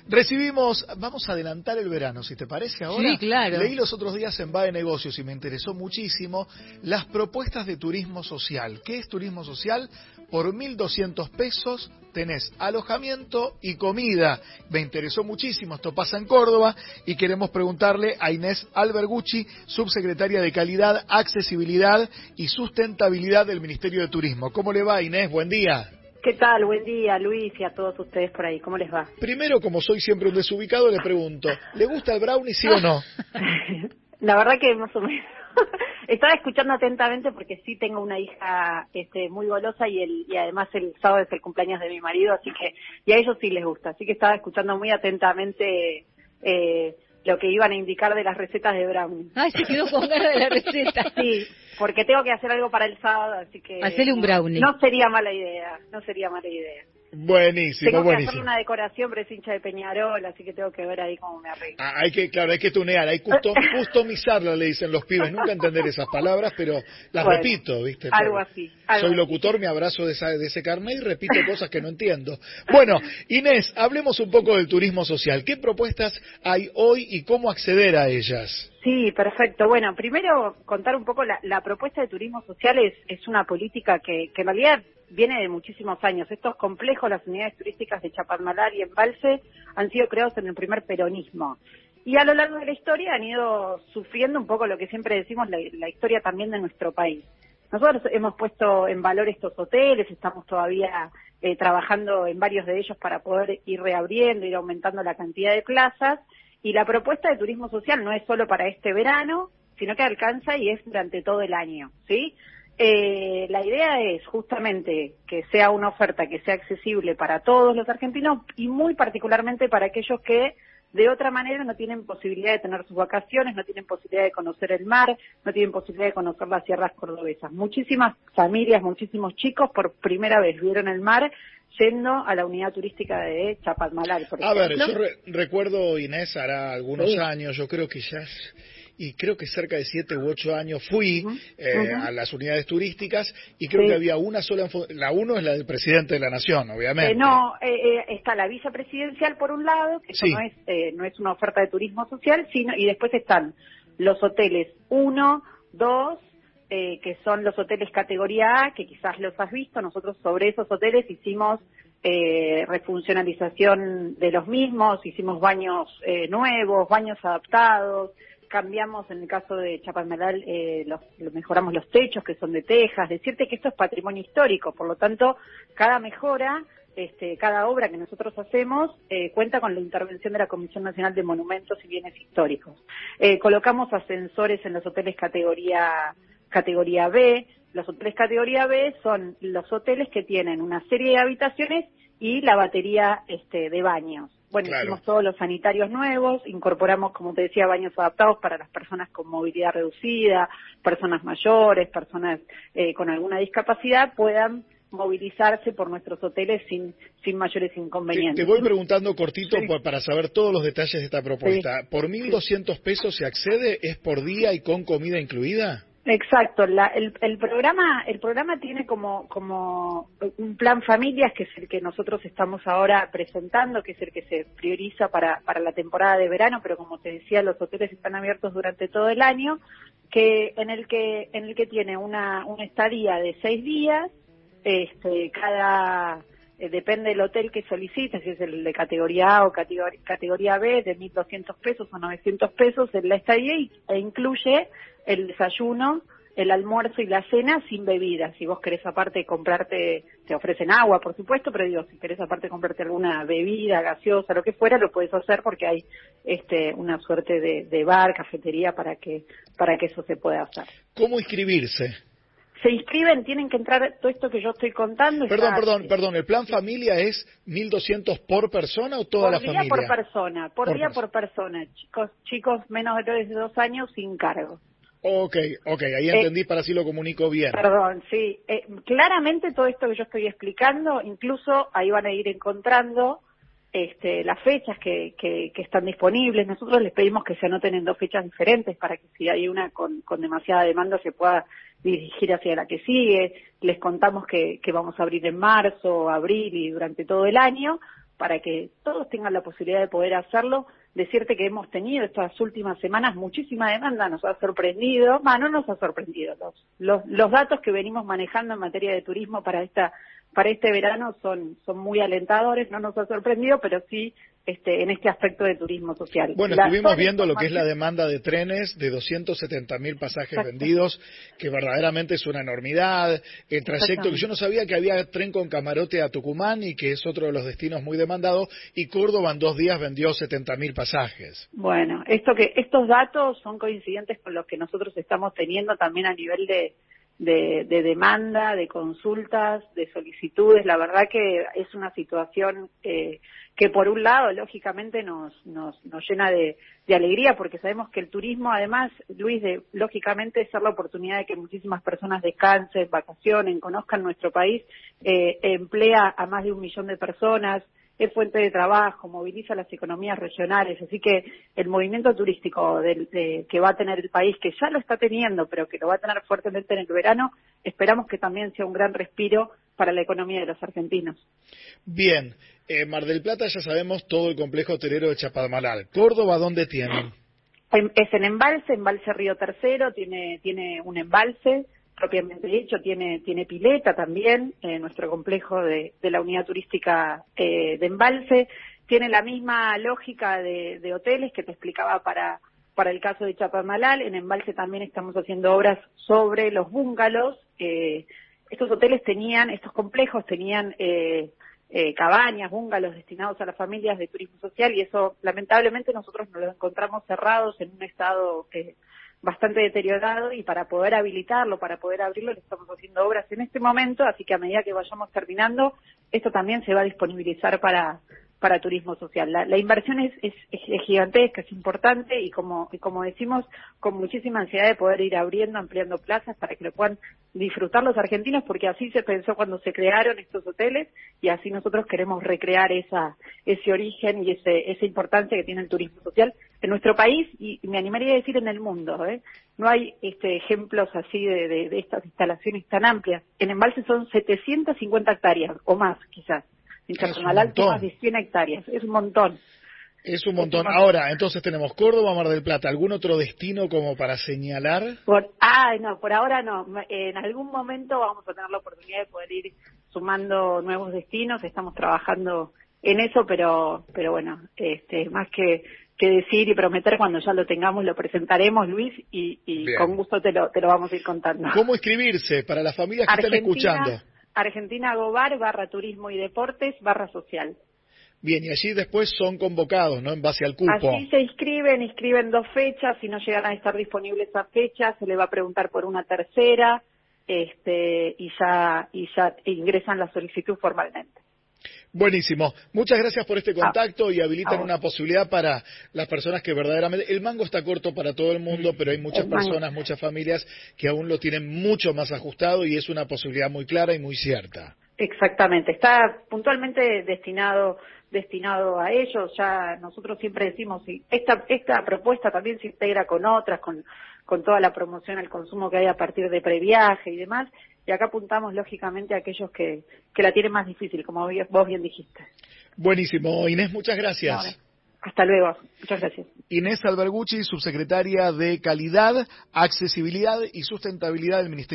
Recibimos, vamos a adelantar el verano, si te parece ahora. Sí, claro. Leí los otros días en VAE Negocios y me interesó muchísimo las propuestas de turismo social. ¿Qué es turismo social? Por 1.200 pesos tenés alojamiento y comida. Me interesó muchísimo, esto pasa en Córdoba y queremos preguntarle a Inés Albergucci, subsecretaria de Calidad, Accesibilidad y Sustentabilidad del Ministerio de Turismo. ¿Cómo le va, Inés? Buen día. ¿Qué tal? Buen día, Luis, y a todos ustedes por ahí. ¿Cómo les va? Primero, como soy siempre un desubicado, le pregunto, ¿le gusta el brownie, sí o no? La verdad que más o menos. Estaba escuchando atentamente porque sí tengo una hija muy golosa y además el sábado es el cumpleaños de mi marido, así que y a ellos sí les gusta. Así que estaba escuchando muy atentamente lo que iban a indicar de las recetas de brownie. Ay, se quedó con ganas de la receta. Sí, porque tengo que hacer algo para el sábado, así que... Hacele un brownie. No sería mala idea, no sería mala idea. Buenísimo, tengo que buenísimo. hacerle una decoración, pero es hincha de Peñarol, así que tengo que ver ahí cómo me arreglo. Hay que tunear, hay que customizarla, le dicen los pibes. Nunca entender esas palabras, pero las bueno, repito, ¿viste? Algo así. Soy locutor, me abrazo de ese carnet y repito cosas que no entiendo. Bueno, Inés, hablemos un poco del turismo social. ¿Qué propuestas hay hoy y cómo acceder a ellas? Sí, perfecto. Bueno, primero contar un poco la propuesta de turismo social es una política que en realidad viene de muchísimos años. Estos complejos, las unidades turísticas de Chapadmalal y Embalse, han sido creados en el primer peronismo. Y a lo largo de la historia han ido sufriendo un poco lo que siempre decimos, la historia también de nuestro país. Nosotros hemos puesto en valor estos hoteles, estamos todavía trabajando en varios de ellos para poder ir reabriendo, ir aumentando la cantidad de plazas. Y la propuesta de turismo social no es solo para este verano, sino que alcanza y es durante todo el año, ¿sí? La idea es justamente que sea una oferta que sea accesible para todos los argentinos y muy particularmente para aquellos que de otra manera no tienen posibilidad de tener sus vacaciones, no tienen posibilidad de conocer el mar, no tienen posibilidad de conocer las sierras cordobesas. Muchísimas familias, muchísimos chicos por primera vez vieron el mar yendo a la unidad turística de Chapadmalal, por ejemplo. A ver, yo recuerdo, Inés, hará algunos años, yo creo que ya... Y creo que cerca de 7 u 8 años fui a las unidades turísticas y creo que había una sola, la uno es la del presidente de la Nación, obviamente. Está la vicepresidencial por un lado, que eso sí. no es una oferta de turismo social, y después están los hoteles 1, 2, que son los hoteles categoría A, que quizás los has visto. Nosotros sobre esos hoteles hicimos refuncionalización de los mismos, hicimos baños nuevos, baños adaptados. Cambiamos, en el caso de Chapadmalal, mejoramos los techos que son de tejas. Decirte que esto es patrimonio histórico, por lo tanto, cada mejora, cada obra que nosotros hacemos, cuenta con la intervención de la Comisión Nacional de Monumentos y Bienes Históricos. Colocamos ascensores en los hoteles categoría B. Los hoteles categoría B son los hoteles que tienen una serie de habitaciones y la batería de baños. Bueno, claro. Hicimos todos los sanitarios nuevos, incorporamos, como te decía, baños adaptados para las personas con movilidad reducida, personas mayores, personas con alguna discapacidad, puedan movilizarse por nuestros hoteles sin mayores inconvenientes. Te voy preguntando cortito para saber todos los detalles de esta propuesta. ¿Por 1.200 pesos se accede? ¿Es por día y con comida incluida? Exacto, el programa tiene como un plan familias, que es el que nosotros estamos ahora presentando, que es el que se prioriza para la temporada de verano, pero como te decía, los hoteles están abiertos durante todo el año, en el que tiene una estadía de 6 días, depende del hotel que solicites, si es el de categoría A o categoría B, de 1.200 pesos o 900 pesos en la estadía, e incluye el desayuno, el almuerzo y la cena sin bebidas. Si vos querés aparte comprarte, te ofrecen agua, por supuesto, pero digo, si querés aparte comprarte alguna bebida, gaseosa, lo que fuera, lo puedes hacer porque hay una suerte de bar, cafetería para que eso se pueda hacer. ¿Cómo inscribirse? Se inscriben, tienen que entrar todo esto que yo estoy contando. Perdón, ¿el plan familia es 1.200 por persona o toda la familia? Por día por persona, chicos menores de 2 años sin cargo. Ok, ahí entendí, para así lo comunico bien. Perdón, sí. Claramente todo esto que yo estoy explicando, incluso ahí van a ir encontrando las fechas que están disponibles. Nosotros les pedimos que se anoten en 2 fechas diferentes para que si hay una con demasiada demanda se pueda dirigir hacia la que sigue. Les contamos que vamos a abrir en marzo, abril y durante todo el año, para que todos tengan la posibilidad de poder hacerlo. Decirte que hemos tenido estas últimas semanas muchísima demanda, nos ha sorprendido, no nos ha sorprendido, los datos que venimos manejando en materia de turismo para este verano son muy alentadores, no nos ha sorprendido, pero sí en este aspecto de turismo social. Bueno, estuvimos viendo lo que es la demanda de trenes, de 270.000 pasajes vendidos, que verdaderamente es una enormidad. El trayecto, que yo no sabía que había tren con camarote a Tucumán, y que es otro de los destinos muy demandados, y Córdoba en 2 días vendió 70.000 pasajes. Bueno, estos datos son coincidentes con los que nosotros estamos teniendo también a nivel de demanda, de consultas, de solicitudes. La verdad que es una situación que por un lado, lógicamente, nos llena de alegría, porque sabemos que el turismo, además, Luis, lógicamente, es la oportunidad de que muchísimas personas descansen, vacacionen, conozcan nuestro país, emplea a más de 1 millón de personas, es fuente de trabajo, moviliza las economías regionales, así que el movimiento turístico que va a tener el país, que ya lo está teniendo, pero que lo va a tener fuertemente en el verano, esperamos que también sea un gran respiro para la economía de los argentinos. Bien, Mar del Plata ya sabemos todo el complejo hotelero de Chapadmalal. ¿Córdoba dónde tienen? Es en Embalse Río Tercero, tiene un embalse, propiamente dicho, tiene pileta también, nuestro complejo de la unidad turística de Embalse, tiene la misma lógica de hoteles que te explicaba para el caso de Chapadmalal. En Embalse también estamos haciendo obras sobre los búngalos. Estos complejos tenían cabañas, búngalos destinados a las familias de turismo social, y eso lamentablemente nosotros nos lo encontramos cerrados en un estado bastante deteriorado, y para poder habilitarlo, para poder abrirlo, le estamos haciendo obras en este momento, así que a medida que vayamos terminando, esto también se va a disponibilizar para turismo social. La inversión es gigantesca, es importante, y como decimos, con muchísima ansiedad de poder ir abriendo, ampliando plazas para que lo puedan disfrutar los argentinos, porque así se pensó cuando se crearon estos hoteles, y así nosotros queremos recrear ese origen y esa importancia que tiene el turismo social en nuestro país, y me animaría a decir en el mundo. No hay ejemplos así de estas instalaciones tan amplias. En Embalse son 750 hectáreas, o más quizás. En Chapadmalal son más de 100 hectáreas, es un montón. Es un montón. Ahora, entonces tenemos Córdoba, Mar del Plata. ¿Algún otro destino como para señalar? Por ahora no. En algún momento vamos a tener la oportunidad de poder ir sumando nuevos destinos. Estamos trabajando en eso, pero bueno, más que decir y prometer, cuando ya lo tengamos lo presentaremos, Luis, y con gusto te lo vamos a ir contando. ¿Cómo inscribirse para las familias que están escuchando? Argentina Gobar /turismo y deportes /social. Bien, y allí después son convocados, ¿no?, en base al cupo. Allí se inscriben 2 fechas, si no llegan a estar disponibles esas fechas, se le va a preguntar por una tercera, y ya ingresan la solicitud formalmente. Buenísimo. Muchas gracias por este contacto, y habilitan una posibilidad para las personas que verdaderamente... El mango está corto para todo el mundo, pero hay muchas personas, muchas familias que aún lo tienen mucho más ajustado, y es una posibilidad muy clara y muy cierta. Exactamente. Está puntualmente destinado a ellos. Ya nosotros siempre decimos, y esta propuesta también se integra con otras, con toda la promoción al consumo que hay a partir de previaje y demás, y acá apuntamos lógicamente a aquellos que la tienen más difícil, como vos bien dijiste. Buenísimo. Inés, muchas gracias. Vale. Hasta luego. Muchas gracias. Inés Albergucci, subsecretaria de Calidad, Accesibilidad y Sustentabilidad del Ministerio